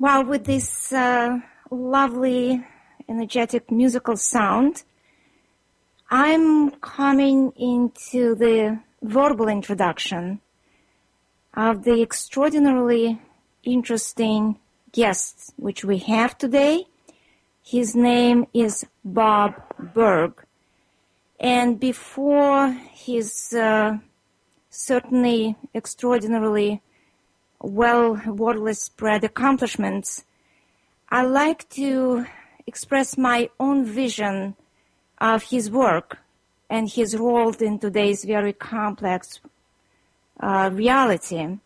Well, with this lovely, energetic musical sound, I'm coming into the verbal introduction of the extraordinarily interesting guest which we have today. His name is Bob Burg. And before his certainly extraordinarily widely spread accomplishments, I like to express my own vision of his work and his role in today's very complex reality.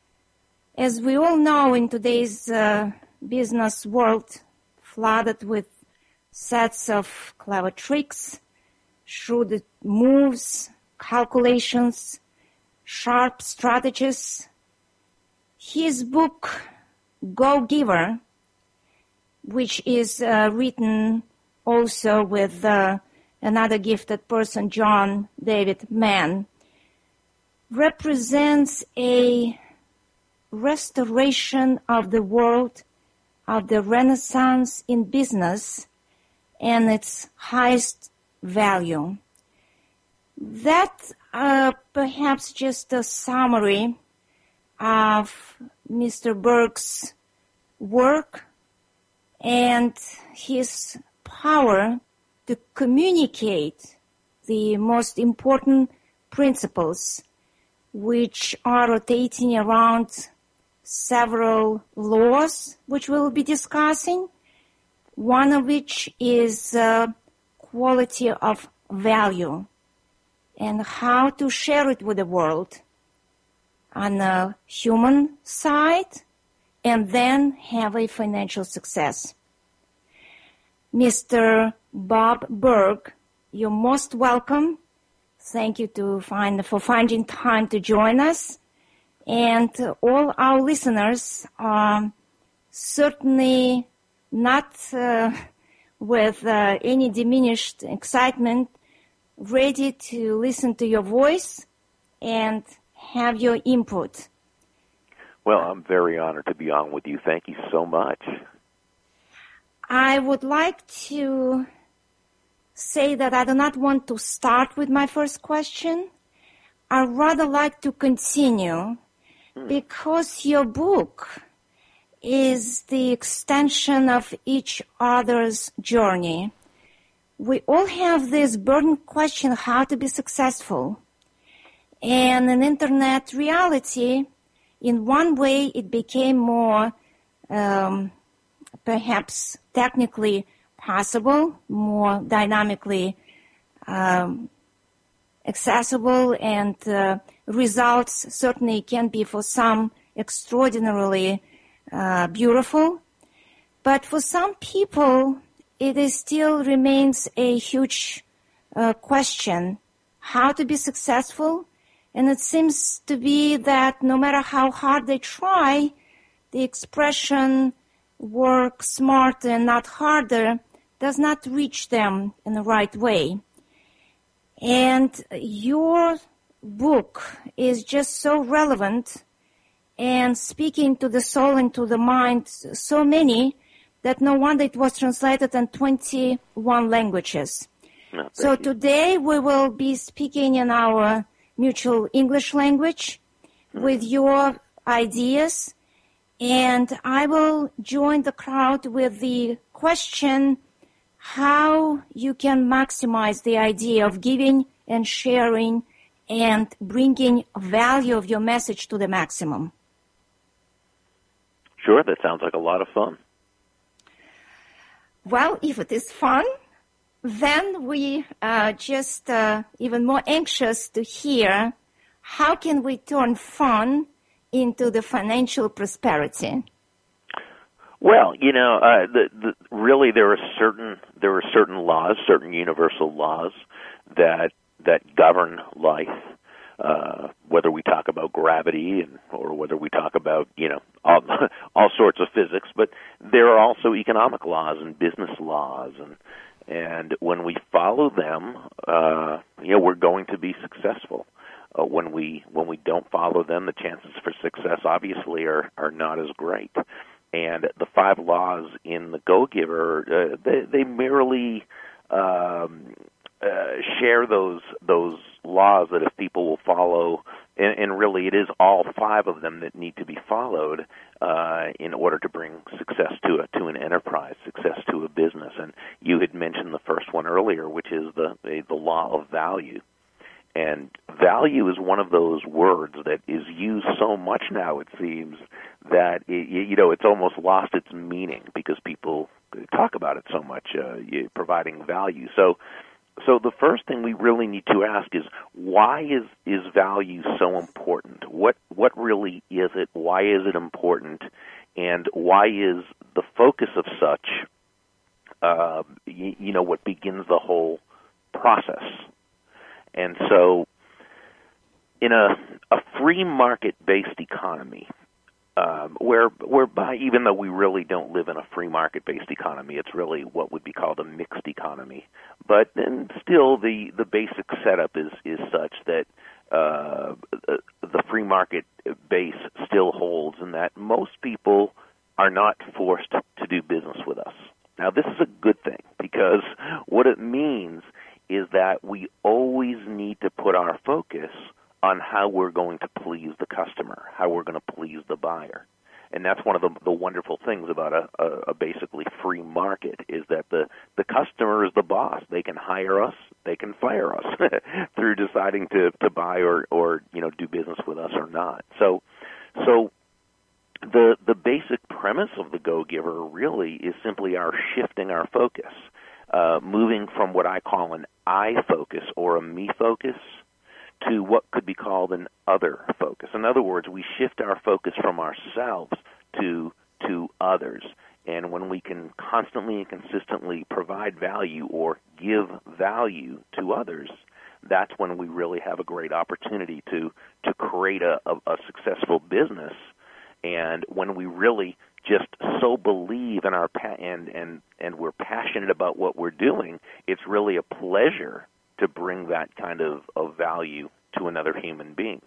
As we all know, in today's business world, flooded with sets of clever tricks, shrewd moves, calculations, sharp strategies, his book, Go Giver, which is written also with another gifted person, John David Mann, represents a restoration of the world of the Renaissance in business and its highest value. That perhaps just a summary of Mr. Burg's work and his power to communicate the most important principles which are rotating around several laws which we will be discussing, one of which is quality of value and how to share it with the world on the human side and then have a financial success. Mr. Bob Burg, you're most welcome. Thank you for finding time to join us. And all our listeners are certainly not with any diminished excitement, ready to listen to your voice and have your input. Well, I'm very honored to be on with you. Thank you so much. I would like to say that I do not want to start with my first question. I'd rather like to continue because your book is the extension of each other's journey. We all have this burning question how to be successful. And in internet reality, in one way it became more perhaps technically possible, more dynamically accessible, and results certainly can be for some extraordinarily beautiful. But for some people, it still remains a huge question, how to be successful. And it seems to be that no matter how hard they try, the expression work smarter and not harder does not reach them in the right way. And your book is just so relevant and speaking to the soul and to the mind so many that no wonder it was translated in 21 languages. So today we will be speaking in our mutual English language with your ideas, and I will join the crowd with the question how you can maximize the idea of giving and sharing and bringing value of your message to the maximum. Sure, that sounds like a lot of fun. Well, if it is fun, then we are just even more anxious to hear how can we turn fun into the financial prosperity. Well, really there are certain laws, certain universal laws that govern life. Whether we talk about gravity or whether we talk about all sorts of physics, but there are also economic laws and business laws, and when we follow them, we're going to be successful. When we don't follow them, the chances for success obviously are not as great. And the 5 laws in the Go-Giver, they merely share those laws that if people will follow, and really it is all 5 of them that need to be followed in order to bring success to an enterprise, success to a business. And you had mentioned the first one earlier, which is the law of value. And value is one of those words that is used so much now, it seems, that it's almost lost its meaning because people talk about it so much, providing value. So the first thing we really need to ask is, why is value so important? What really is it? Why is it important? And why is the focus of such, what begins the whole process? And so in a free market-based economy, whereby even though we really don't live in a free market-based economy, it's really what would be called a mixed economy. But then still the basic setup is such that the free market base still holds, and that most people are not forced to do business with us. Now, this is a good thing, because what it means is that we always need to put our focus on how we're going to please the customer, how we're going to please the buyer. And that's one of the wonderful things about a basically free market, is that the customer is the boss. They can hire us, they can fire us through deciding to buy or do business with us or not. So the basic premise of the Go-Giver really is simply our shifting our focus, moving from what I call an I focus or a me focus to what could be called an other focus. In other words, we shift our focus from ourselves to others. And when we can constantly and consistently provide value or give value to others, that's when we really have a great opportunity to create a successful business. And when we really just so believe in our and we're passionate about what we're doing, it's really a pleasure to bring that kind of value to another human being.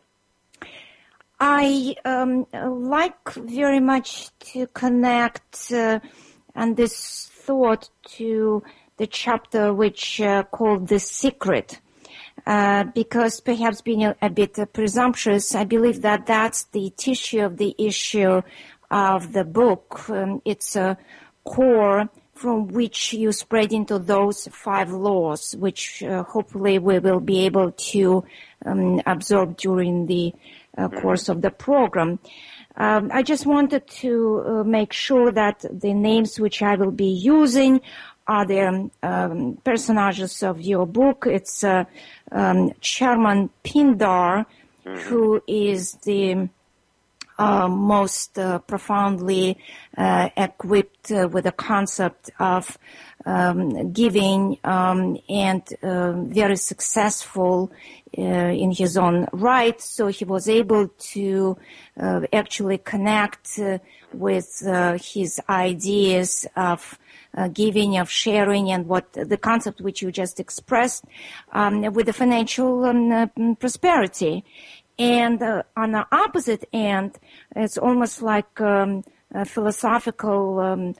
I like very much to connect and this thought to the chapter which called The Secret, because perhaps being a bit presumptuous, I believe that that's the tissue of the issue of the book. It's a core from which you spread into those 5 laws, which hopefully we will be able to absorb during the course of the program. I just wanted to make sure that the names which I will be using are the personages of your book. It's Chairman Pindar, who is the most profoundly equipped with the concept of giving and very successful in his own right. So he was able to actually connect with his ideas of giving, of sharing, and what the concept which you just expressed with the financial prosperity. And on the opposite end, it's almost like a philosophical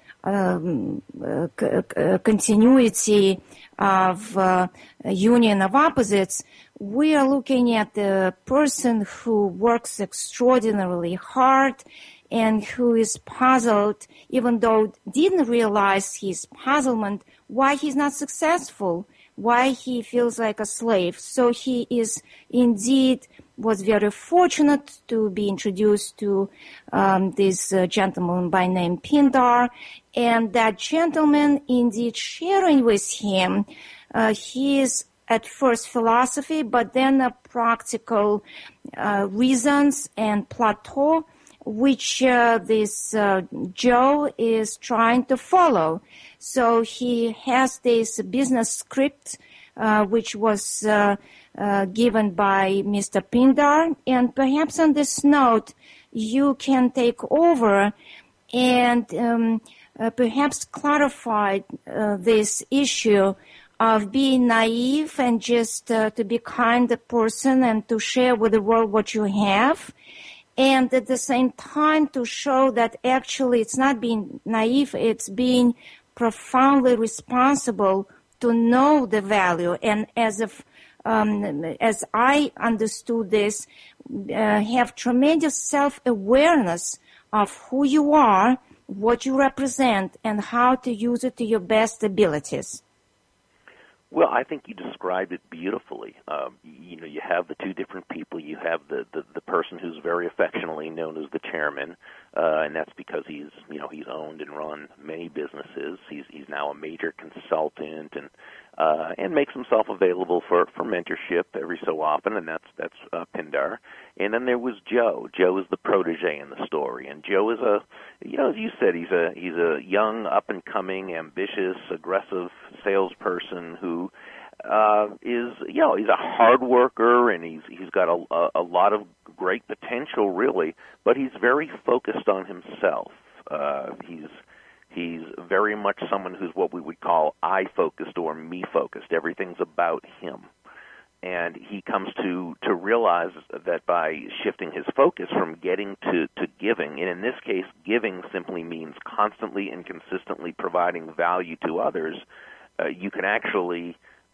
continuity of union of opposites. We are looking at the person who works extraordinarily hard and who is puzzled, even though didn't realize his puzzlement, why he's not successful, why he feels like a slave. So he is indeed was very fortunate to be introduced to this gentleman by name Pindar, and that gentleman indeed sharing with him his at first philosophy, but then practical reasons and plateau, which this Joe is trying to follow. So he has this business script which was given by Mr. Pindar, and perhaps on this note you can take over and perhaps clarify this issue of being naive and just to be kind person and to share with the world what you have, and at the same time to show that actually it's not being naive, it's being profoundly responsible to know the value. And as I understood this, have tremendous self-awareness of who you are, what you represent, and how to use it to your best abilities. Well, I think you described it beautifully. You have the two different people. You have the person who's very affectionately known as the chairman, and that's because he's owned and run many businesses. He's now a major consultant and makes himself available for mentorship every so often, and that's Pindar. And then there was Joe. Joe is the protege in the story, and Joe is as you said, he's a young, up and coming, ambitious, aggressive salesperson who is he's a hard worker, and he's got a lot of great potential, really, but he's very focused on himself. He's very much someone who's what we would call I-focused or me-focused. Everything's about him. And he comes to realize that by shifting his focus from getting to giving, and in this case, giving simply means constantly and consistently providing value to others, you can actually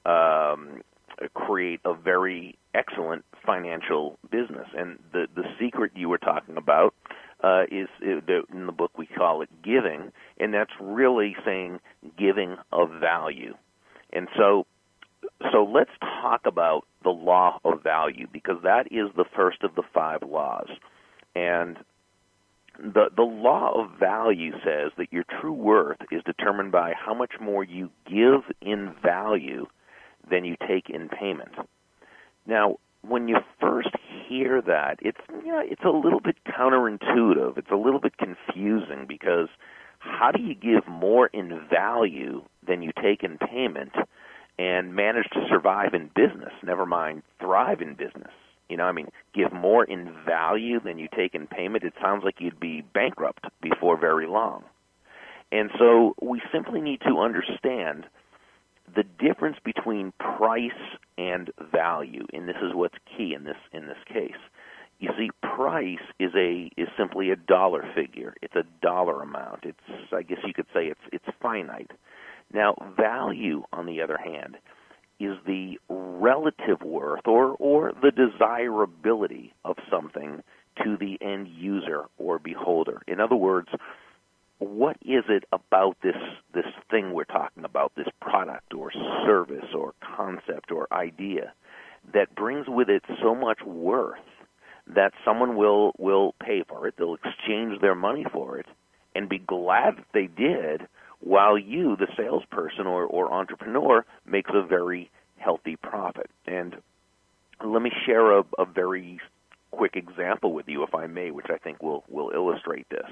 create a very excellent financial business. And the secret you were talking about is in the book we call it giving, and that's really saying giving of value. And so let's talk about the law of value, because that is the first of the 5 laws. And the law of value says that your true worth is determined by how much more you give in value than you take in payment. Now, when you first hear that, it's a little bit counterintuitive. It's a little bit confusing, because how do you give more in value than you take in payment and manage to survive in business, never mind thrive in business? Give more in value than you take in payment. It sounds like you'd be bankrupt before very long. And so we simply need to understand the difference between price and value, and this is what's key in this case. You see, price is simply a dollar figure. It's a dollar amount. I guess you could say it's finite. Now, value, on the other hand, is the relative worth or the desirability of something to the end user or beholder. In other words, what is it about this thing we're talking about, this product or service or concept or idea, that brings with it so much worth that someone will pay for it, they'll exchange their money for it, and be glad that they did, while you, the salesperson or entrepreneur, makes a very healthy profit. And let me share a very quick example with you, if I may, which I think will illustrate this.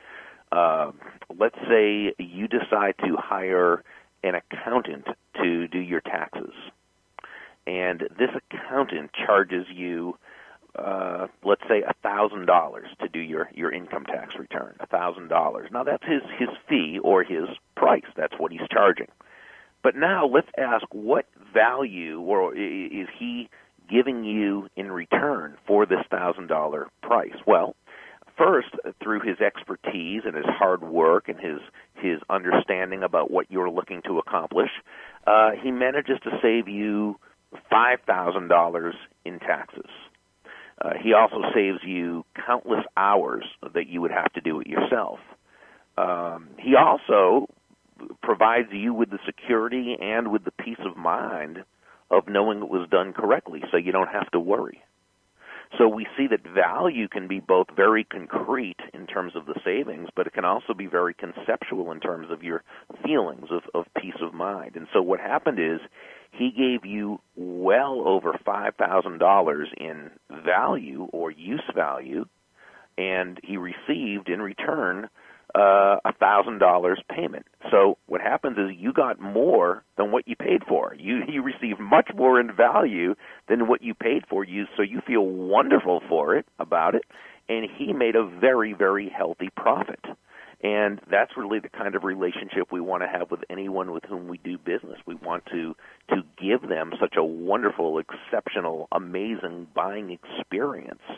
Let's say you decide to hire an accountant to do your taxes, and this accountant charges you, let's say, $1,000 to do your income tax return. $1,000. Now that's his fee or his price. That's what he's charging. But now let's ask, what value or is he giving you in return for this $1,000 price? Well, first, through his expertise and his hard work and his understanding about what you're looking to accomplish, he manages to save you $5,000 in taxes. He also saves you countless hours that you would have to do it yourself. He also provides you with the security and with the peace of mind of knowing it was done correctly, so you don't have to worry. So we see that value can be both very concrete in terms of the savings, but it can also be very conceptual in terms of your feelings of peace of mind. And so what happened is he gave you well over $5,000 in value or use value, and he received in return $1,000 payment. So what happens is you got more than what you paid for. You received much more in value than what you paid for. So you feel wonderful about it, and he made a very, very healthy profit. And that's really the kind of relationship we want to have with anyone with whom we do business. We want to give them such a wonderful, exceptional, amazing buying experience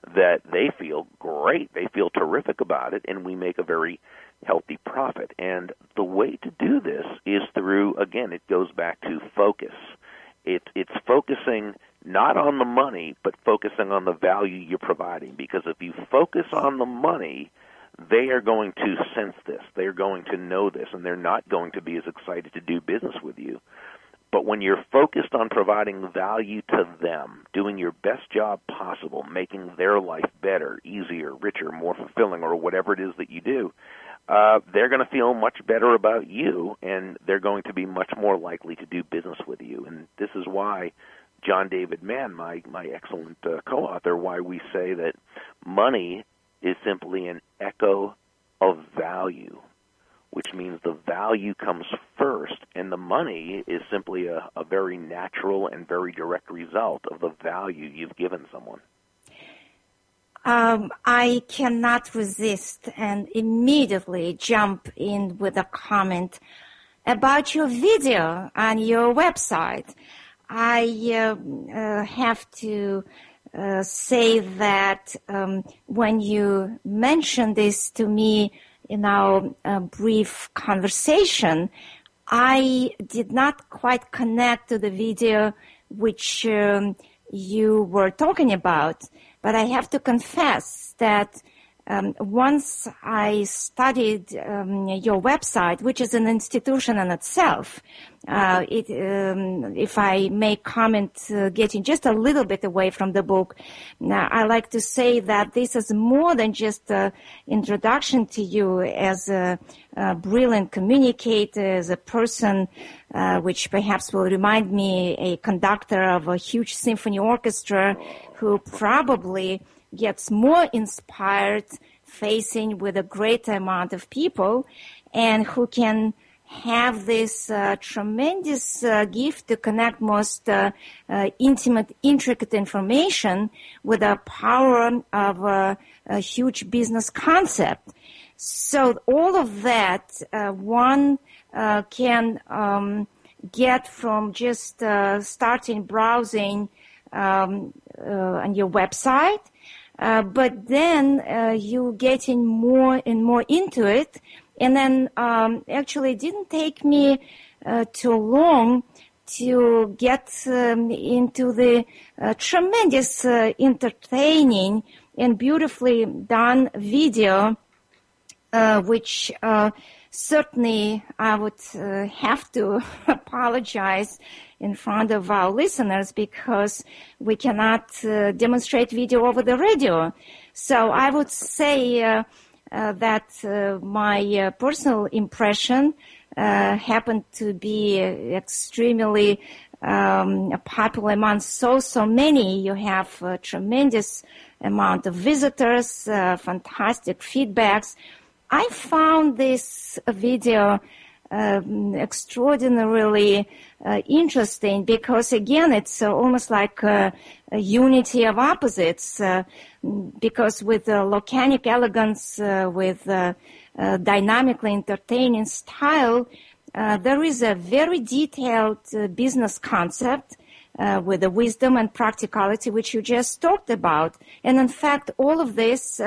that they feel great. They feel terrific about it, and we make a very healthy profit. And the way to do this is through, again, it goes back to focus. It's focusing not on the money, but focusing on the value you're providing. Because if you focus on the money, they are going to sense this. They're going to know this, and they're not going to be as excited to do business with you. But when you're focused on providing value to them, doing your best job possible, making their life better, easier, richer, more fulfilling, or whatever it is that you do, they're going to feel much better about you, and they're going to be much more likely to do business with you. And this is why John David Mann, my excellent co-author, why we say that money is simply an echo of value, which means the value comes first, and the money is simply a very natural and very direct result of the value you've given someone. I cannot resist and immediately jump in with a comment about your video on your website. I have to say that when you mentioned this to me in our brief conversation, I did not quite connect to the video which you were talking about. But I have to confess that once I studied your website, which is an institution in itself, if I may comment, getting just a little bit away from the book, I like to say that this is more than just an introduction to you as a brilliant communicator, as a person which perhaps will remind me a conductor of a huge symphony orchestra who probably gets more inspired facing with a great amount of people and who can have this tremendous gift to connect most intimate, intricate information with the power of a huge business concept. So all of that one can get from just starting browsing on your website, but then you getting more and more into it, and then actually it didn't take me too long to get into the tremendous entertaining and beautifully done video, which certainly I would have to apologize in front of our listeners because we cannot demonstrate video over the radio. So I would say that my personal impression happened to be extremely popular among so many. You have a tremendous amount of visitors, fantastic feedbacks. I found this video extraordinarily interesting because, again, it's almost like a unity of opposites because with laconic elegance, with dynamically entertaining style, there is a very detailed business concept with the wisdom and practicality which you just talked about. And in fact, all of this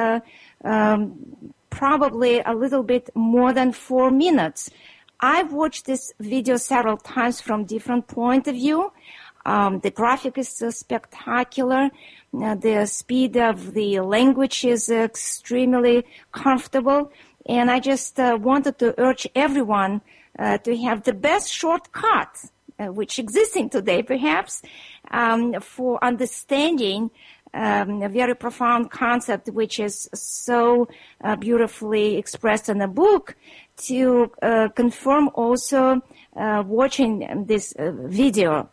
probably a little bit more than 4 minutes. I've watched this video several times from different point of view. The graphic is spectacular. The speed of the language is extremely comfortable. And I just wanted to urge everyone to have the best shortcut, which existing today perhaps, for understanding a very profound concept which is so beautifully expressed in the book, to confirm also watching this video.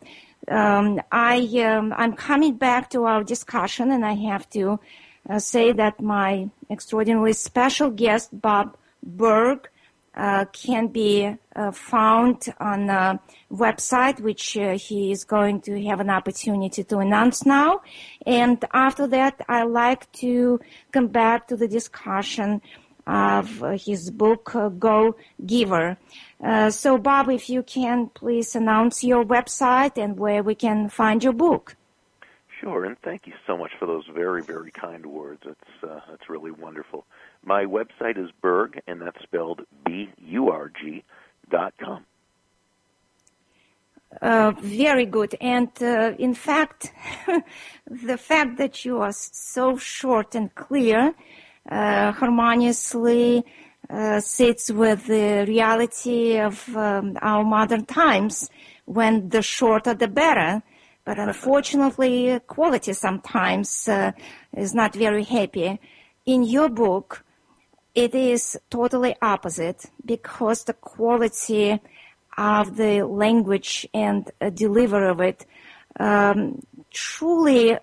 I'm coming back to our discussion, and I have to say that my extraordinarily special guest, Bob Burg, can be found on a website which he is going to have an opportunity to announce now. And after that, I like to come back to the discussion of his book, Go Giver. So, Bob, if you can please announce your website and where we can find your book. Sure, and thank you so much for those very, very kind words. That's really wonderful. My website is Burg, and that's spelled BURG.com. Very good. And in fact, the fact that you are so short and clear harmoniously sits with the reality of our modern times, when the shorter the better. But unfortunately, quality sometimes is not very happy. In your book, it is totally opposite, because the quality of the language and delivery of it truly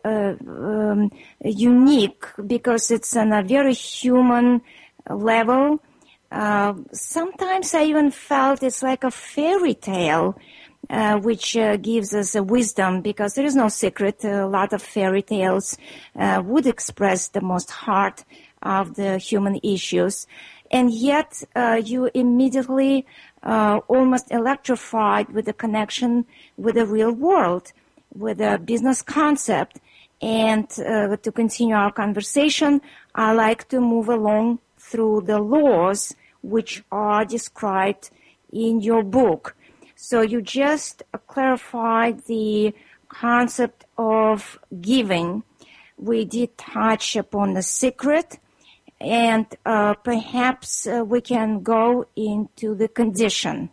unique, because it's on a very human level. Sometimes I even felt it's like a fairy tale, which gives us a wisdom, because there is no secret. A lot of fairy tales would express the most heart of the human issues. And yet you immediately almost electrified with the connection with the real world, with a business concept. And to continue our conversation, I like to move along through the laws which are described in your book. So you just clarified the concept of giving. We did touch upon the secret, and perhaps we can go into the condition.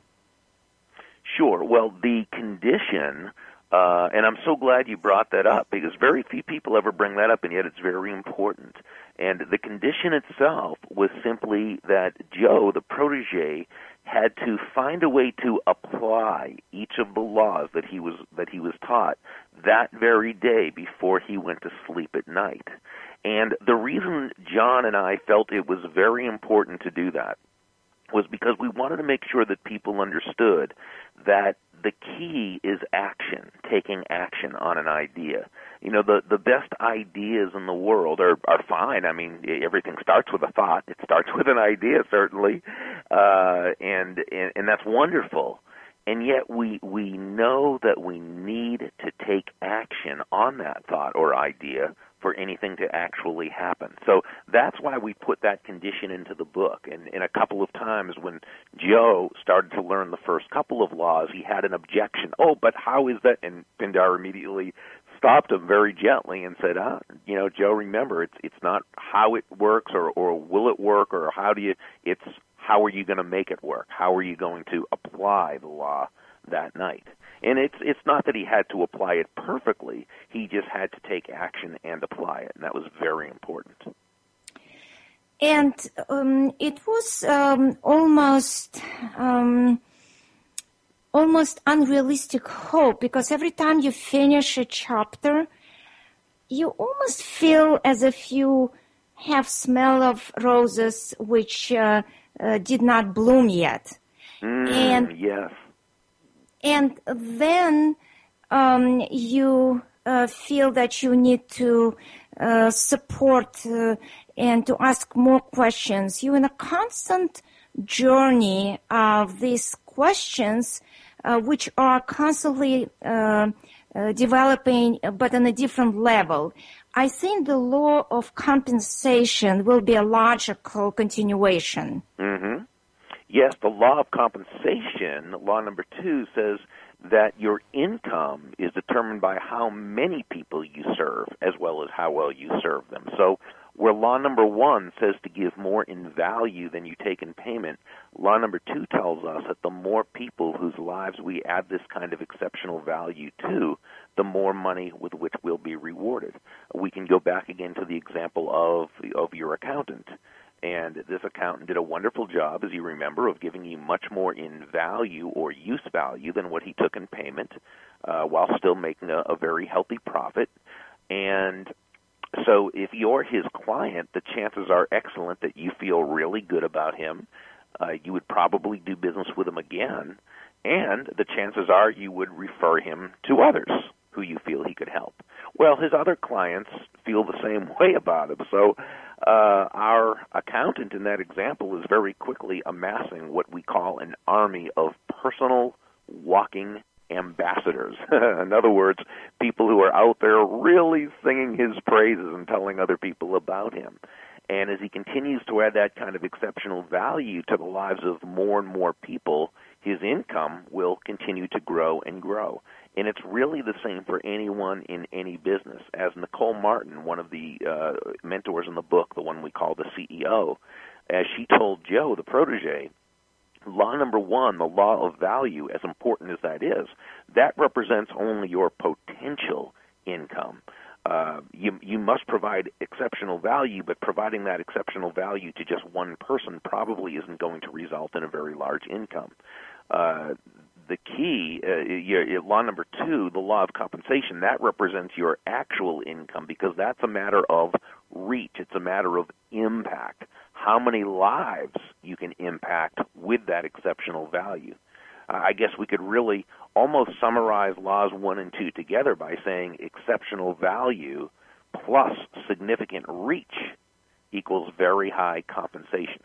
Sure. Well, the condition, and I'm so glad you brought that up, because very few people ever bring that up, and yet it's very important. And the condition itself was simply that Joe, the protege, had to find a way to apply each of the laws that he was taught that very day before he went to sleep at night. And the reason John and I felt it was very important to do that was because we wanted to make sure that people understood that the key is action, taking action on an idea. You know, the best ideas in the world are fine. I mean, everything starts with a thought. It starts with an idea, certainly, and that's wonderful. And yet we know that we need to take action on that thought or idea for anything to actually happen. So that's why we put that condition into the book. And a couple of times when Joe started to learn the first couple of laws, he had an objection. Oh, but how is that? And Pindar immediately stopped him very gently and said, Joe, remember, it's not how it works or will it work or it's how are you going to make it work? How are you going to apply the law that night? And it's not that he had to apply it perfectly. He just had to take action and apply it, and that was very important. And it was almost unrealistic hope, because every time you finish a chapter, you almost feel as if you have smell of roses which did not bloom yet. Yes. And then you feel that you need to support and to ask more questions. You're in a constant journey of these questions, which are constantly developing, but on a different level. I think the law of compensation will be a logical continuation. Mm-hmm. Yes, the law of compensation, law number 2, says that your income is determined by how many people you serve as well as how well you serve them. So where law number 1 says to give more in value than you take in payment, law number 2 tells us that the more people whose lives we add this kind of exceptional value to, the more money with which we'll be rewarded. We can go back again to the example of your accountant. And this accountant did a wonderful job, as you remember, of giving you much more in value or use value than what he took in payment, while still making a very healthy profit. And so if you're his client, the chances are excellent that you feel really good about him. You would probably do business with him again, and the chances are you would refer him to others who you feel he could help. Well, his other clients feel the same way about him. So our accountant in that example is very quickly amassing what we call an army of personal walking ambassadors. In other words, people who are out there really singing his praises and telling other people about him. And as he continues to add that kind of exceptional value to the lives of more and more people, his income will continue to grow and grow. And it's really the same for anyone in any business. As Nicole Martin, one of the mentors in the book, the one we call the CEO, as she told Joe, the protege, law number one, the law of value, as important as that is, that represents only your potential income. You must provide exceptional value, but providing that exceptional value to just one person probably isn't going to result in a very large income. The key, law number two, the law of compensation, that represents your actual income because that's a matter of reach. It's a matter of impact. How many lives you can impact with that exceptional value. I guess we could really almost summarize laws 1 and 2 together by saying exceptional value plus significant reach equals very high compensation.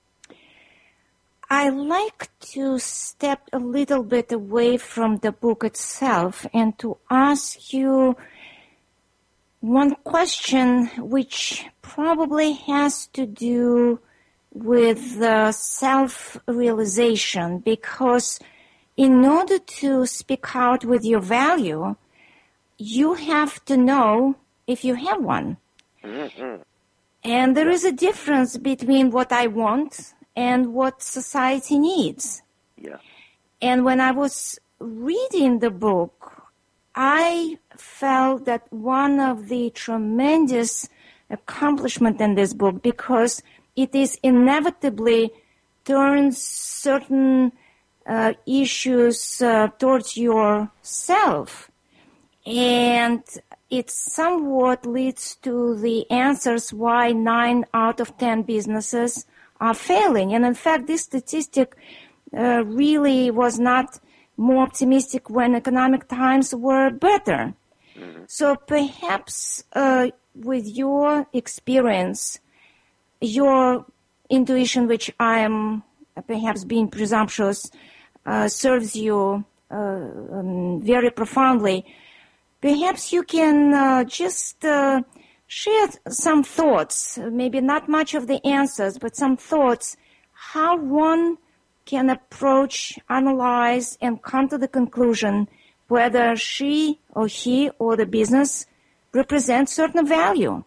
I like to step a little bit away from the book itself and to ask you one question which probably has to do with self-realization, because in order to speak out with your value, you have to know if you have one. Mm-hmm. And there is a difference between what I want and what society needs. Yeah. And when I was reading the book, I felt that one of the tremendous accomplishment in this book, because it is inevitably turns certain issues towards yourself. And it somewhat leads to the answers why 9 out of 10 businesses are failing. And in fact, this statistic really was not more optimistic when economic times were better. Mm-hmm. So perhaps with your experience, your intuition, which I am perhaps being presumptuous, serves you very profoundly. Perhaps you can just share some thoughts, maybe not much of the answers, but some thoughts, how one can approach, analyze, and come to the conclusion whether she or he or the business represents certain value.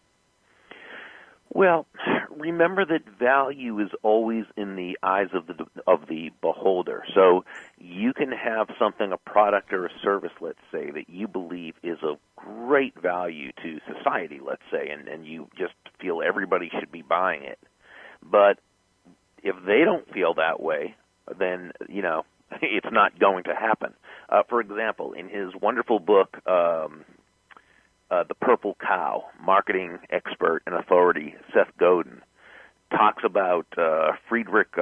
Well, remember that value is always in the eyes of the beholder. So you can have something, a product or a service, let's say, that you believe is of great value to society, let's say, and you just feel everybody should be buying it. But if they don't feel that way, then, it's not going to happen. For example, in his wonderful book, The Purple Cow, marketing expert and authority Seth Godin talks about Friedrich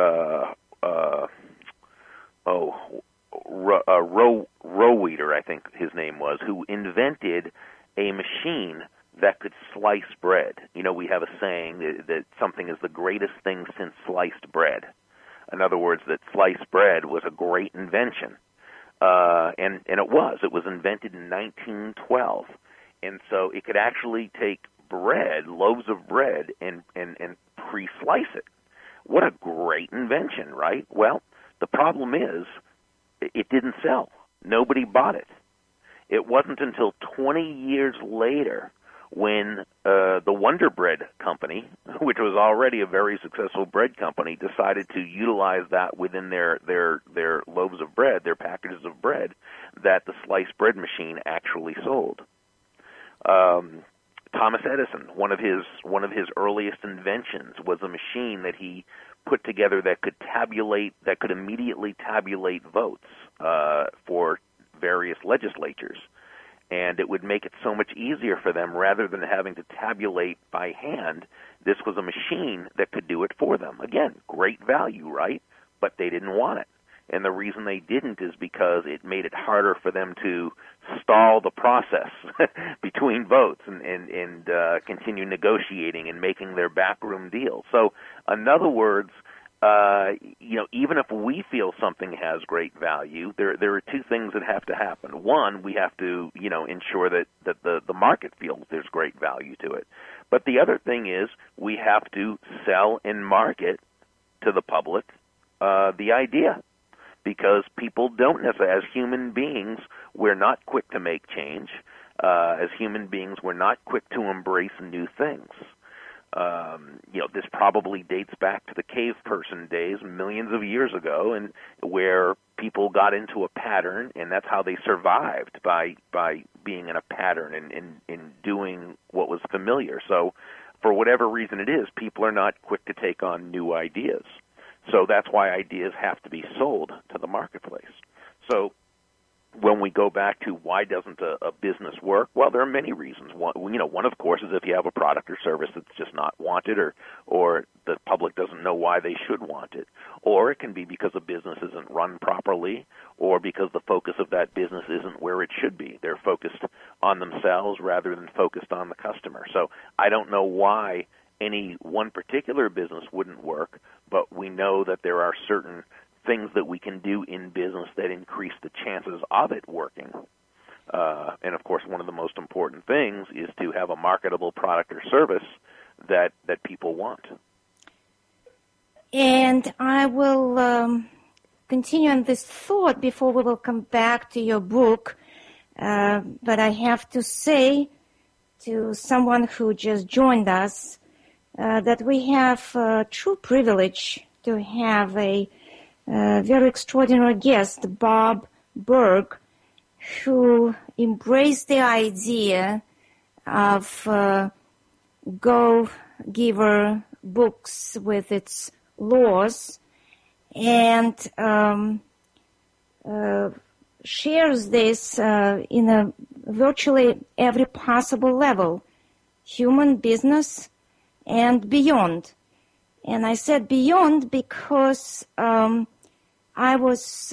Rohweder, I think his name was, who invented a machine that could slice bread. We have a saying that something is the greatest thing since sliced bread. In other words, that sliced bread was a great invention. And it was. It was invented in 1912. And so it could actually take bread, loaves of bread, and pre-slice it. What a great invention, right? Well, the problem is it didn't sell. Nobody bought it. It wasn't until 20 years later when the Wonder Bread Company, which was already a very successful bread company, decided to utilize that within their loaves of bread, their packages of bread, that the sliced bread machine actually sold. Thomas Edison, one of his earliest inventions was a machine that he put together that could immediately tabulate votes for various legislatures. And it would make it so much easier for them, rather than having to tabulate by hand. This was a machine that could do it for them. Again, great value, right? But they didn't want it. And the reason they didn't is because it made it harder for them to stall the process between votes and continue negotiating and making their backroom deal. So, in other words, even if we feel something has great value, there are two things that have to happen. One, we have to, ensure that the market feels there's great value to it. But the other thing is we have to sell and market to the public the idea, because people don't necessarily, as human beings, we're not quick to make change. As human beings, we're not quick to embrace new things. This probably dates back to the cave person days, millions of years ago, and where people got into a pattern, and that's how they survived, by being in a pattern and doing what was familiar. So for whatever reason it is, people are not quick to take on new ideas. So that's why ideas have to be sold to the marketplace. So when we go back to why doesn't a business work, well, there are many reasons. One of course is if you have a product or service that's just not wanted, or the public doesn't know why they should want it. Or it can be because a business isn't run properly, or because the focus of that business isn't where it should be. They're focused on themselves rather than focused on the customer. So I don't know why any one particular business wouldn't work, but we know that there are certain things that we can do in business that increase the chances of it working. And, of course, one of the most important things is to have a marketable product or service that people want. And I will continue on this thought before we will come back to your book. But I have to say to someone who just joined us that we have true privilege to have a very extraordinary guest, Bob Burg, who embraced the idea of Go-Giver Books with its laws, and shares this in a virtually every possible level, human, business, and beyond. And I said beyond because I was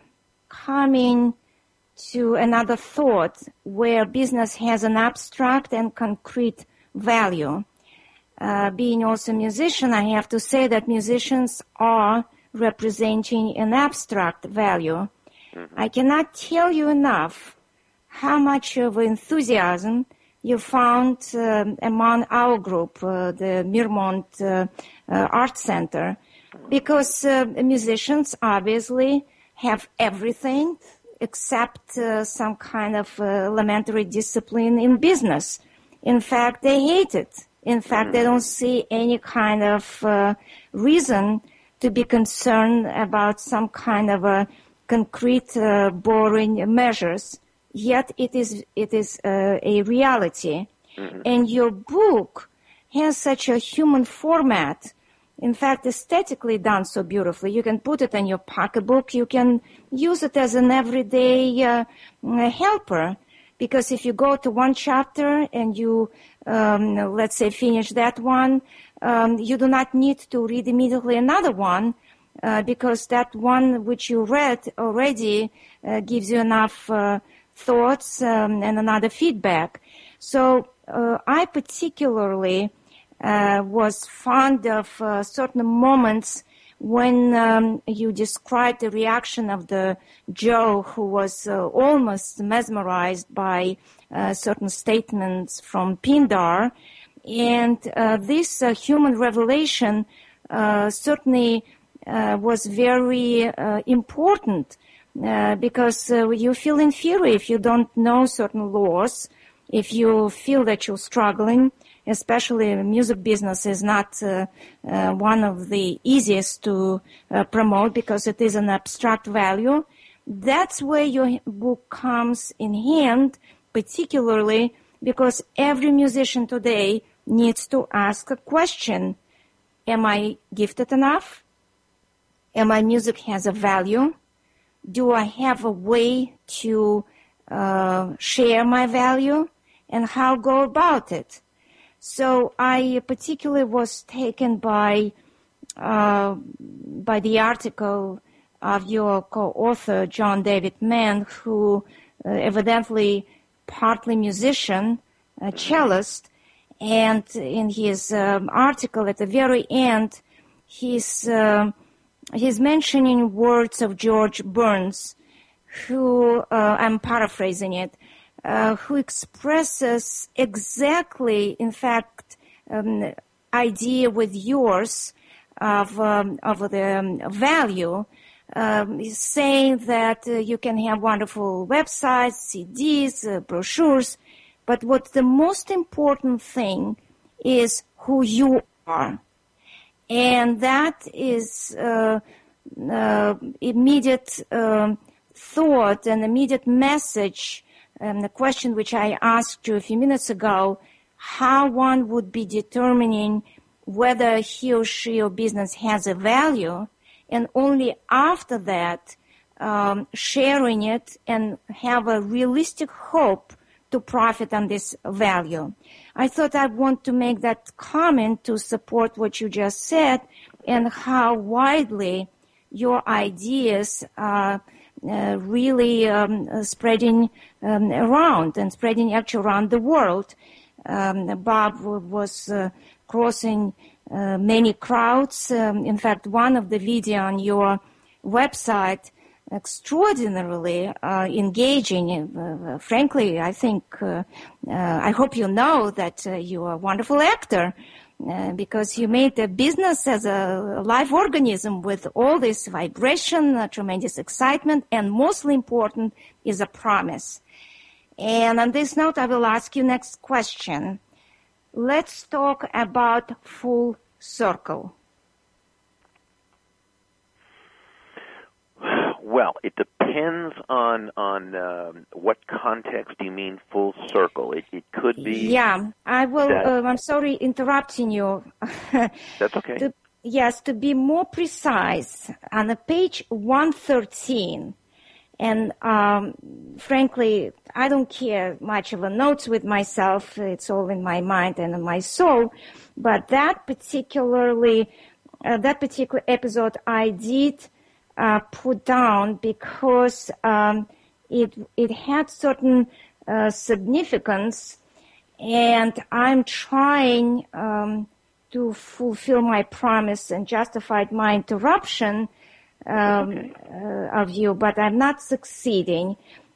coming to another thought where business has an abstract and concrete value. Being also a musician, I have to say that musicians are representing an abstract value. I cannot tell you enough how much of enthusiasm you found among our group, the Mirmont Art Center, because musicians obviously have everything except some kind of elementary discipline in business. In fact, they hate it. In fact, they don't see any kind of reason to be concerned about some kind of concrete, boring measures. Yet it is a reality. Mm-hmm. And your book has such a human format. In fact, aesthetically done so beautifully. You can put it in your pocketbook. You can use it as an everyday helper. Because if you go to one chapter and you, let's say, finish that one, you do not need to read immediately another one, because that one which you read already gives you enough thoughts and another feedback. So I particularly was fond of certain moments when you described the reaction of the Joe who was almost mesmerized by certain statements from Pindar. And this human revelation certainly was very important because you feel inferior if you don't know certain laws, if you feel that you're struggling. Especially music business is not one of the easiest to promote because it is an abstract value. That's where your book comes in hand, particularly because every musician today needs to ask a question. Am I gifted enough? Am my music has a value? Do I have a way to share my value? And how go about it? So I particularly was taken by the article of your co-author, John David Mann, who evidently partly musician, cellist, and in his article at the very end, he's mentioning words of George Burns, who, I'm paraphrasing it, who expresses exactly, in fact, idea with yours of the value. He's saying that you can have wonderful websites, CDs, brochures, but what's the most important thing is who you are. And that is immediate thought and immediate message, the question which I asked you a few minutes ago, how one would be determining whether he or she or business has a value, and only after that sharing it and have a realistic hope to profit on this value. I thought I want to make that comment to support what you just said and how widely your ideas are really spreading around and spreading actually around the world. Bob was crossing many crowds. In fact, one of the video on your website extraordinarily engaging. Frankly, I think, I hope you know that you are a wonderful actor because you made the business as a live organism with all this vibration, tremendous excitement, and mostly important is a promise. And on this note, I will ask you next question. Let's talk about full circle. Well, it depends on what context you mean full circle. It could be. Yeah, I will. I'm sorry interrupting you. That's okay. To be more precise, on page 113, and frankly, I don't care much of a notes with myself. It's all in my mind and in my soul. But that particular episode I did put down because it had certain significance, and I'm trying to fulfill my promise and justify my interruption of you, but I'm not succeeding.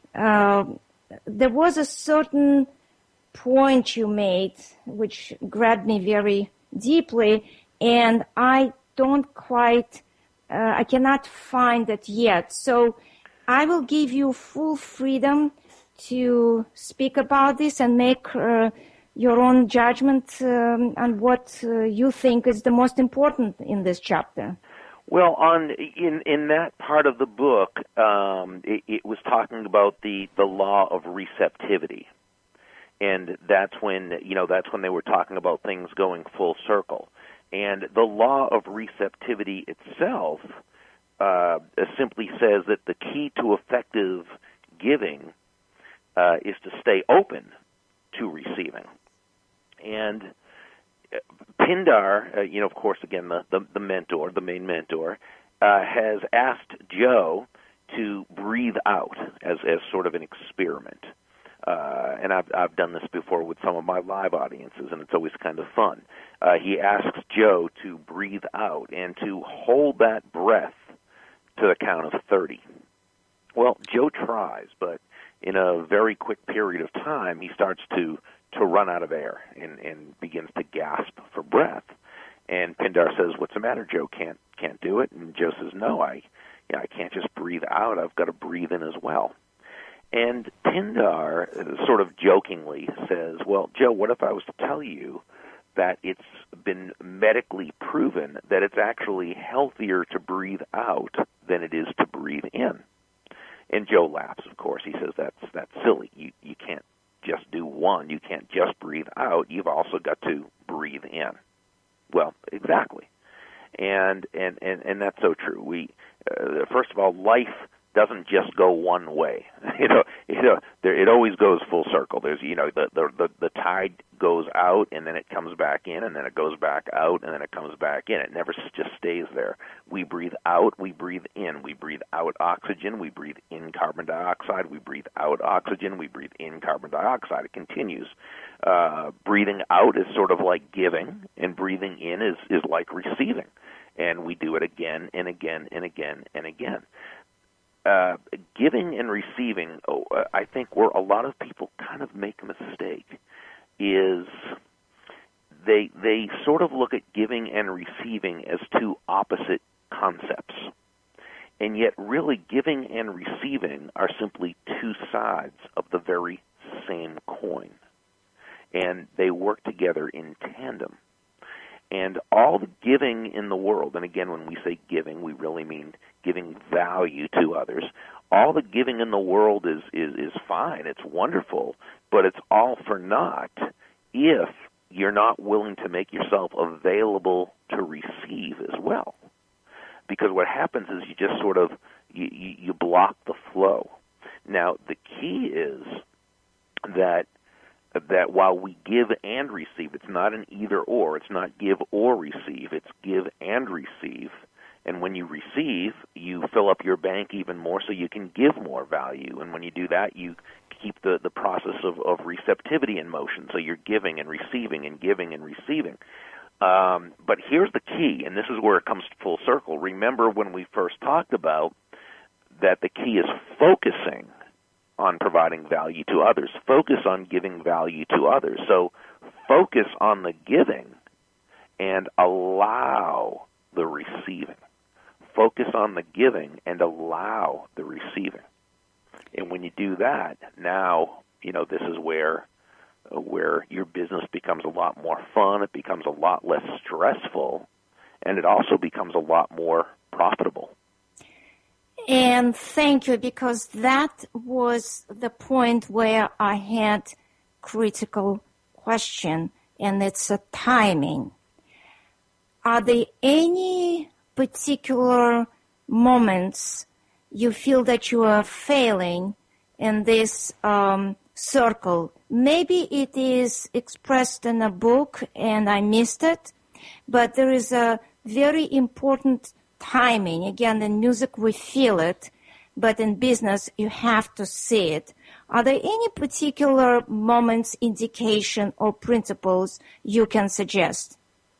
There was a certain point you made which grabbed me very deeply, and I don't quite I cannot find it yet. So I will give you full freedom to speak about this and make your own judgment on what you think is the most important in this chapter. Well, in that part of the book, it was talking about the law of receptivity, and that's when they were talking about things going full circle. And the law of receptivity itself simply says that the key to effective giving is to stay open to receiving. And Pindar, of course, again, the mentor, the main mentor, has asked Joe to breathe out as sort of an experiment. And I've done this before with some of my live audiences, and it's always kind of fun. He asks Joe to breathe out and to hold that breath to the count of 30. Well, Joe tries, but in a very quick period of time, he starts to run out of air and begins to gasp for breath. And Pindar says, "What's the matter, Joe? Can't do it?" And Joe says, "No, I can't just breathe out. I've got to breathe in as well." And Pindar sort of jokingly says, "Well, Joe, what if I was to tell you that it's been medically proven that it's actually healthier to breathe out than it is to breathe in?" And Joe laughs, of course. He says, that's silly. You can't just do one. You can't just breathe out. You've also got to breathe in. Well, exactly. And that's so true. We first of all, life doesn't just go one way. It always goes full circle. There's the tide goes out and then it comes back in, and then it goes back out and then it comes back in. It never just stays there. We breathe out, we breathe in. We breathe out oxygen, we breathe in carbon dioxide. We breathe out oxygen, we breathe in carbon dioxide. It continues. Breathing out is sort of like giving, and breathing in is like receiving. and we do it again and again and again and again. Giving and receiving, I think where a lot of people kind of make a mistake is they sort of look at giving and receiving as two opposite concepts. And yet really giving and receiving are simply two sides of the very same coin. And they work together in tandem. And all the giving in the world, and again, when we say giving, we really mean giving value to others. All the giving in the world is fine, it's wonderful, but it's all for naught if you're not willing to make yourself available to receive as well. Because what happens is you just sort of, you block the flow. Now, the key is that while we give and receive, it's not an either-or. It's not give or receive. It's give and receive. And when you receive, you fill up your bank even more so you can give more value. And when you do that, you keep the process of receptivity in motion. So you're giving and receiving and giving and receiving. But here's the key, and this is where it comes full circle. Remember when we first talked about that the key is focusing on providing value to others. Focus on giving value to others. So focus on the giving and allow the receiving. Focus on the giving and allow the receiving. And when you do that, now, this is where your business becomes a lot more fun, it becomes a lot less stressful, and it also becomes a lot more profitable. And thank you, because that was the point where I had critical question, and it's a timing. Are there any particular moments you feel that you are failing in this circle? Maybe it is expressed in a book and I missed it, but there is a very important timing. Again, in music we feel it, but in business you have to see it. Are there any particular moments, indication, or principles you can suggest?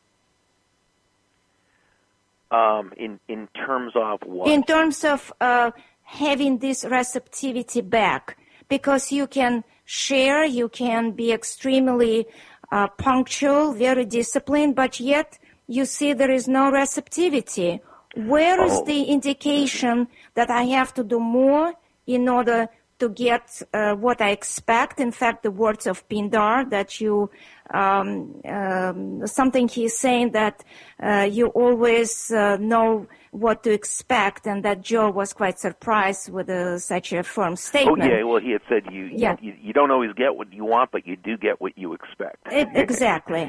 In terms of what? In terms of having this receptivity back, because you can share, you can be extremely punctual, very disciplined, but yet you see there is no receptivity. Where is the indication that I have to do more in order to get what I expect? In fact, the words of Pindar that you, something he's saying that you always know what to expect, and that Joe was quite surprised with such a firm statement. Oh, yeah, well, he had said you don't always get what you want, but you do get what you expect. Exactly.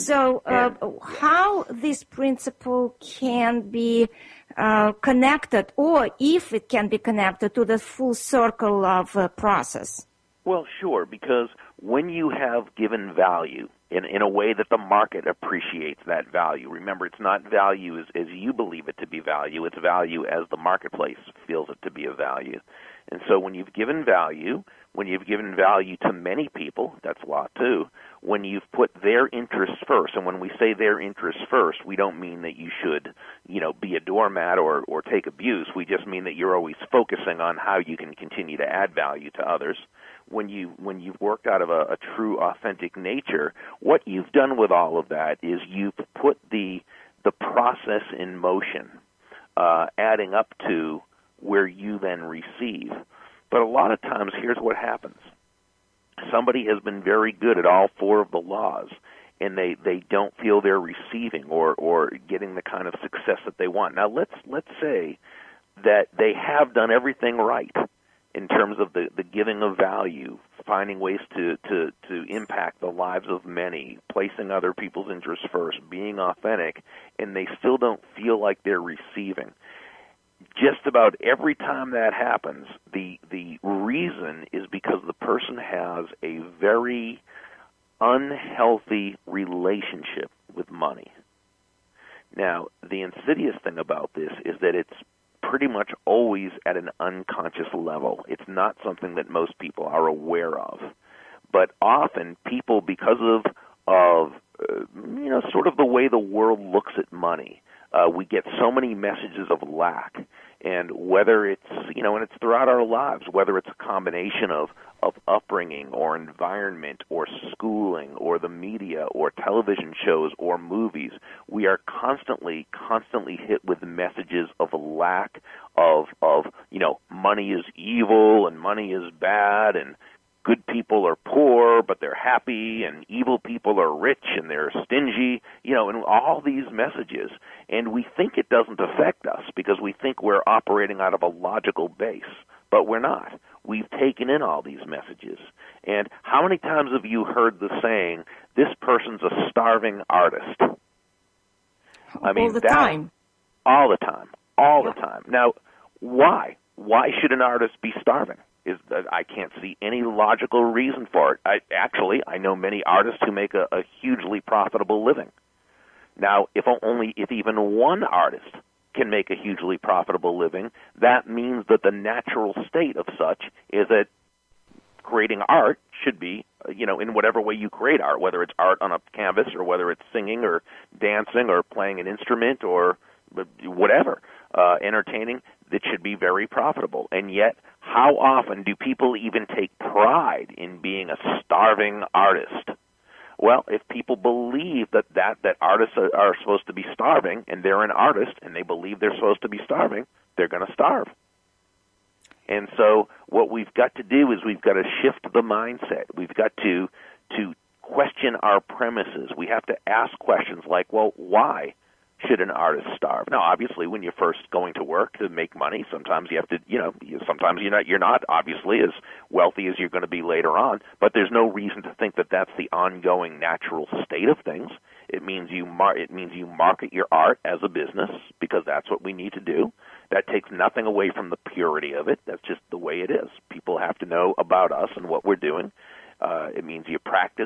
How this principle can be connected, or if it can be connected to the full circle of process? Well, sure, because when you have given value in a way that the market appreciates that value, remember, it's not value as you believe it to be value, it's value as the marketplace feels it to be a value. And so when you've given value to many people, that's a lot too, when you've put their interests first, and when we say their interests first, we don't mean that you should, be a doormat or take abuse. We just mean that you're always focusing on how you can continue to add value to others. When you've worked out of a true, authentic nature, what you've done with all of that is you've put the process in motion, adding up to where you then receive. But a lot of times, here's what happens. Somebody has been very good at all four of the laws, and they don't feel they're receiving or getting the kind of success that they want. Now, let's say that they have done everything right in terms of the giving of value, finding ways to impact the lives of many, placing other people's interests first, being authentic, and they still don't feel like they're receiving. Just about every time that happens, the reason is because the person has a very unhealthy relationship with money. Now, the insidious thing about this is that it's pretty much always at an unconscious level. It's not something that most people are aware of. But often people, because of sort of the way the world looks at money, We get so many messages of lack. And whether it's, and it's throughout our lives, whether it's a combination of upbringing or environment or schooling or the media or television shows or movies, we are constantly hit with messages of lack, of money is evil and money is bad and good people are poor but they're happy and evil people are rich and they're stingy, and all these messages. And we think it doesn't affect us because we think we're operating out of a logical base, but we're not. We've taken in all these messages. And how many times have you heard the saying, this person's a starving artist? All the time. All the time. All the time. Now, why? Why should an artist be starving? I can't see any logical reason for it. I know many artists who make a hugely profitable living. Now, if even one artist can make a hugely profitable living, that means that the natural state of such is that creating art should be, in whatever way you create art, whether it's art on a canvas or whether it's singing or dancing or playing an instrument or whatever, entertaining, that should be very profitable. And yet, how often do people even take pride in being a starving artist? Well, if people believe that artists are supposed to be starving, and they're an artist, and they believe they're supposed to be starving, they're going to starve. And so what we've got to do is we've got to shift the mindset. We've got to question our premises. We have to ask questions like, well, why should an artist starve? Now, obviously, when you're first going to work to make money, sometimes you have to, sometimes you're not obviously as wealthy as you're going to be later on, but there's no reason to think that that's the ongoing natural state of things. It means you market your art as a business because that's what we need to do. That takes nothing away from the purity of it. That's just the way it is. People have to know about us and what we're doing. It means you practice,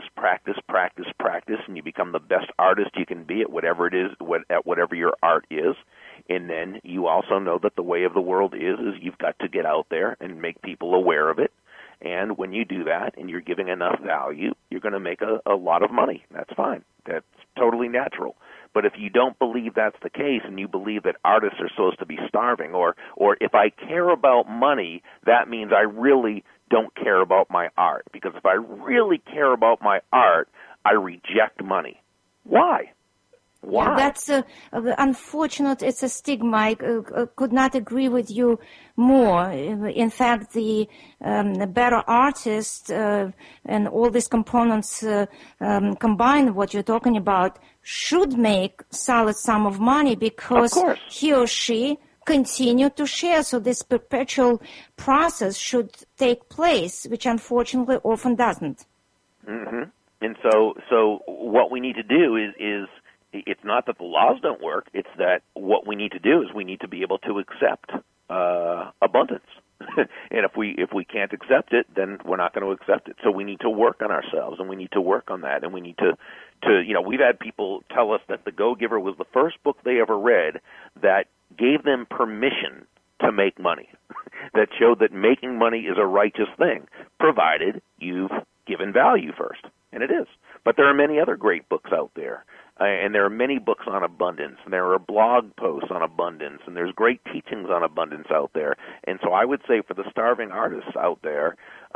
and you become the best artist you can be at whatever it is, at whatever your art is. And then you also know that the way of the world is you've got to get out there and make people aware of it. And when you do that and you're giving enough value, you're going to make a lot of money. That's fine. That's totally natural. But if you don't believe that's the case and you believe that artists are supposed to be starving, or if I care about money, that means I really don't care about my art. Because if I really care about my art, I reject money. Why? Why? Yeah, that's unfortunate. It's a stigma. I could not agree with you more. In fact, the better artist and all these components combined, what you're talking about, should make solid sum of money because he or she continue to share. So this perpetual process should take place, which unfortunately often doesn't. Mm-hmm. And so what we need to do is it's not that the laws don't work, it's that what we need to do is we need to be able to accept abundance. And if we can't accept it, then we're not going to accept it. So we need to work on ourselves, and we need to work on that, and we need to we've had people tell us that The Go-Giver was the first book they ever read that gave them permission to make money, that showed that making money is a righteous thing, provided you've given value first. And it is. But there are many other great books out there. And there are many books on abundance, and there are blog posts on abundance, and there's great teachings on abundance out there. And so I would say for the starving artists out there,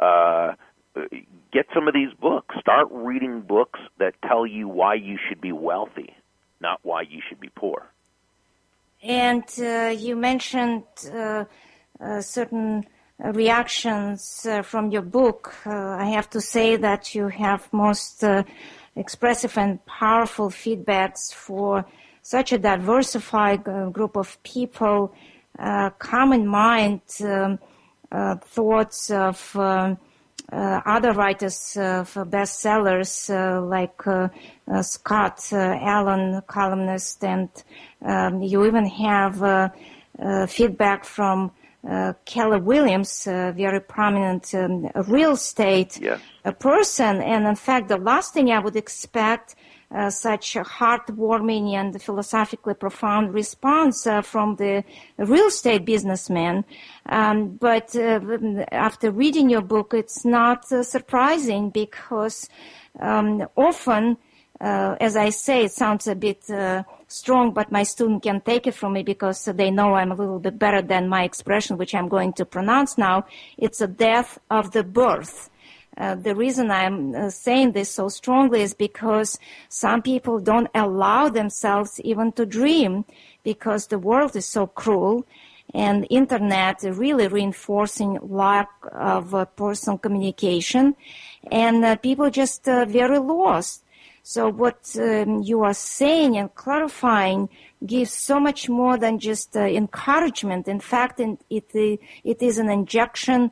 get some of these books. Start reading books that tell you why you should be wealthy, not why you should be poor. And you mentioned certain reactions from your book. I have to say that you have most expressive and powerful feedbacks for such a diversified group of people. Come in mind thoughts of other writers of bestsellers like Scott Allen, columnist, and you even have feedback from Keller Williams, very prominent real estate person. And in fact, the last thing I would expect such a heartwarming and philosophically profound response from the real estate businessman. But after reading your book, it's not surprising because often, as I say, it sounds a bit strong, but my student can take it from me because they know I'm a little bit better than my expression, which I'm going to pronounce now. It's a death of the birth. The reason I'm saying this so strongly is because some people don't allow themselves even to dream because the world is so cruel, and internet really reinforcing lack of personal communication, and people just very lost. So what you are saying and clarifying gives so much more than just encouragement. In fact, it is an injection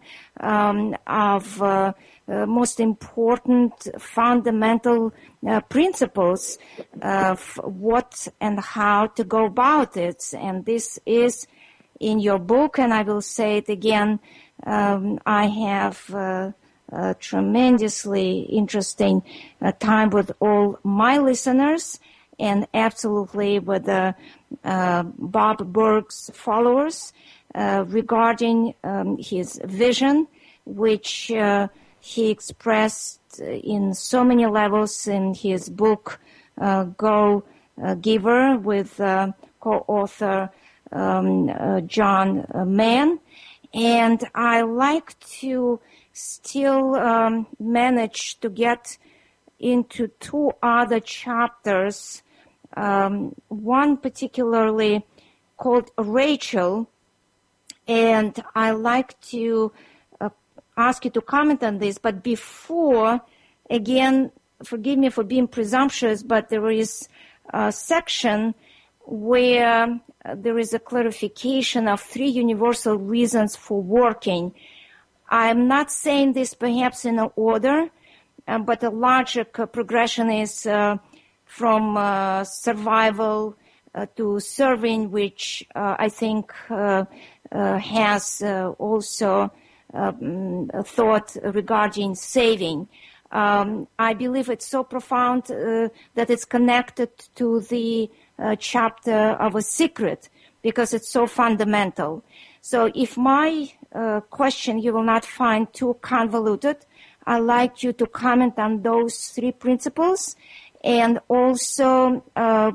of most important fundamental principles of what and how to go about it. And this is in your book, and I will say it again, I have tremendously interesting time with all my listeners and absolutely with Bob Burg's followers regarding his vision, which he expressed in so many levels in his book, Go Giver, with co-author John Mann. And I like to still manage to get into two other chapters, one particularly called Rachel, and I like to ask you to comment on this. But before, again, forgive me for being presumptuous, but there is a section where there is a clarification of 3 universal reasons for working. I'm not saying this perhaps in an order, but a logic progression is from survival to serving, which I think has also a thought regarding saving. I believe it's so profound that it's connected to the chapter of a secret because it's so fundamental. So if my question you will not find too convoluted, I'd like you to comment on those 3 principles and also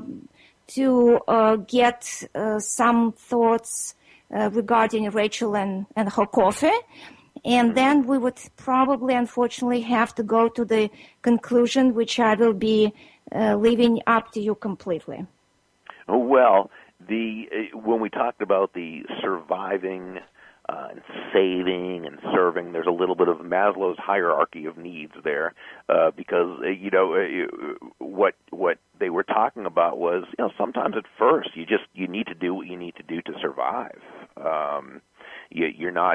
to get some thoughts regarding Rachel and her coffee. And then we would probably, unfortunately, have to go to the conclusion, which I will be leaving up to you completely. Well, when we talked about the surviving and saving and serving, there's a little bit of Maslow's hierarchy of needs there, because what they were talking about was, sometimes at first you need to do what you need to do to survive. You're not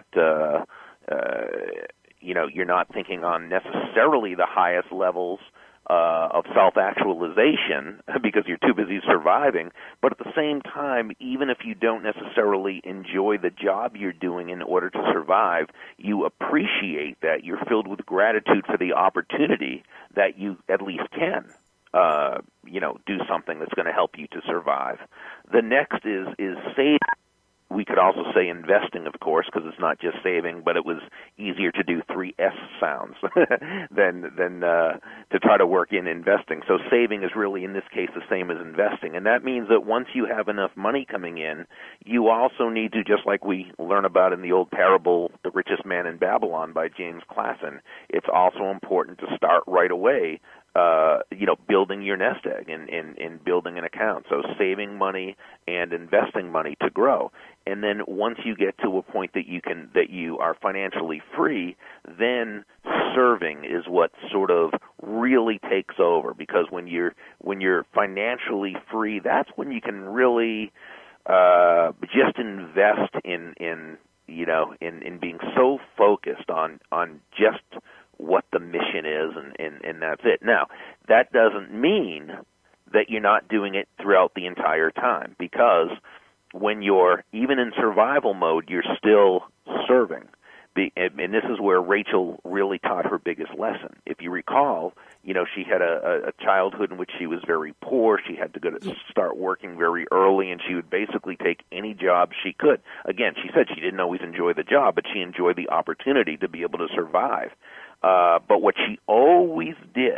you're not thinking on necessarily the highest levels of self-actualization because you're too busy surviving. But at the same time, even if you don't necessarily enjoy the job you're doing in order to survive, you appreciate that. You're filled with gratitude for the opportunity that you at least can, do something that's going to help you to survive. The next is saving. We could also say investing, of course, because it's not just saving, but it was easier to do 3 S sounds than to try to work in investing. So saving is really, in this case, the same as investing. And that means that once you have enough money coming in, you also need to, just like we learn about in the old parable, The Richest Man in Babylon by James Clason, it's also important to start right away building your nest egg and building an account. So saving money and investing money to grow. And then once you get to a point that you are financially free, then serving is what sort of really takes over, because when you're financially free, that's when you can really just invest in being so focused on just what the mission is, and that's it. Now, that doesn't mean that you're not doing it throughout the entire time, because when you're even in survival mode, you're still serving. And this is where Rachel really taught her biggest lesson. If you recall, she had a childhood in which she was very poor. She had to start working very early, and she would basically take any job she could. Again, she said she didn't always enjoy the job, but she enjoyed the opportunity to be able to survive. But what she always did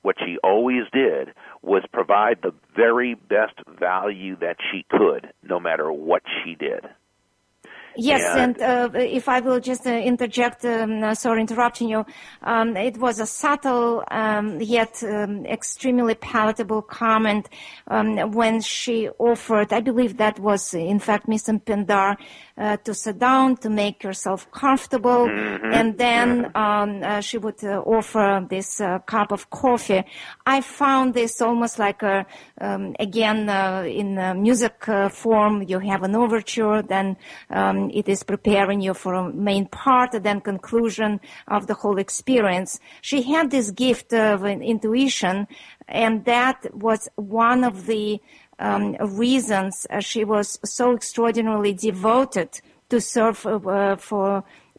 what she always did was provide the very best value that she could, no matter what she did. Yes, and if I will just interject, sorry interrupting you, it was a subtle yet extremely palatable comment when she offered, I believe that was in fact Ms. Pindar, to sit down, to make herself comfortable, and then she would offer this cup of coffee. I found this almost like again in music form. You have an overture, then it is preparing you for a main part, then conclusion of the whole experience. She had this gift of intuition, and that was one of the reasons she was so extraordinarily devoted to serve for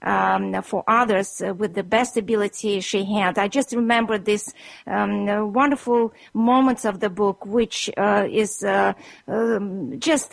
others with the best ability she had. I just remember this wonderful moments of the book, which is just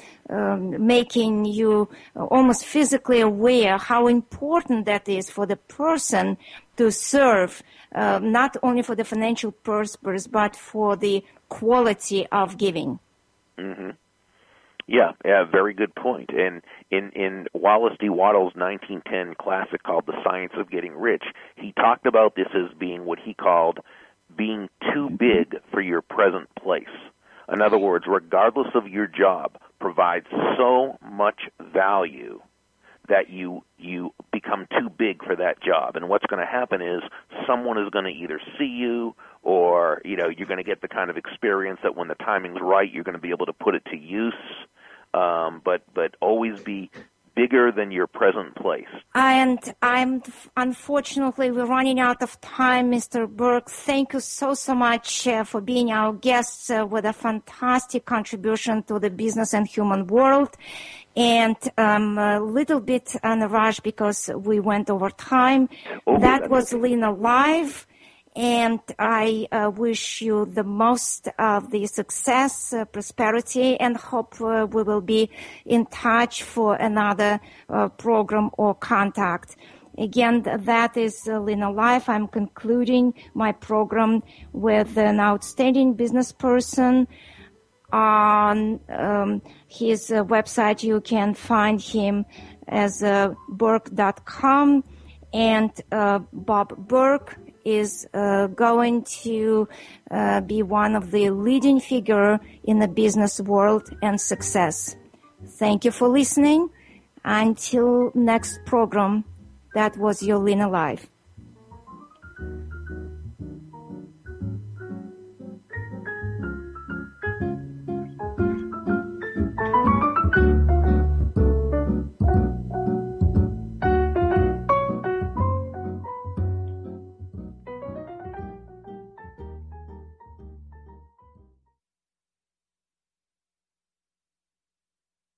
making you almost physically aware how important that is for the person to serve, not only for the financial purpose, but for the quality of giving. Mm-hmm. Yeah, very good point. And in Wallace D. Wattles' 1910 classic called The Science of Getting Rich, he talked about this as being what he called being too big for your present place. In other words, regardless of your job, provide so much value that you become too big for that job. And what's going to happen is someone is going to either see you, or you're going to get the kind of experience that when the timing's right, you're going to be able to put it to use. But always be bigger than your present place. And unfortunately, we're running out of time, Mr. Burke. Thank you so much for being our guests with a fantastic contribution to the business and human world. And a little bit on a rush because we went over time. That was Lena Live. And I wish you the most of the success, prosperity, and hope we will be in touch for another program or contact. Again, that is Lena Life. I'm concluding my program with an outstanding business person. On his website, you can find him as Burke.com, and Bob Burke is going to be one of the leading figure in the business world and success. Thank you for listening. Until next program, that was your Lena Live.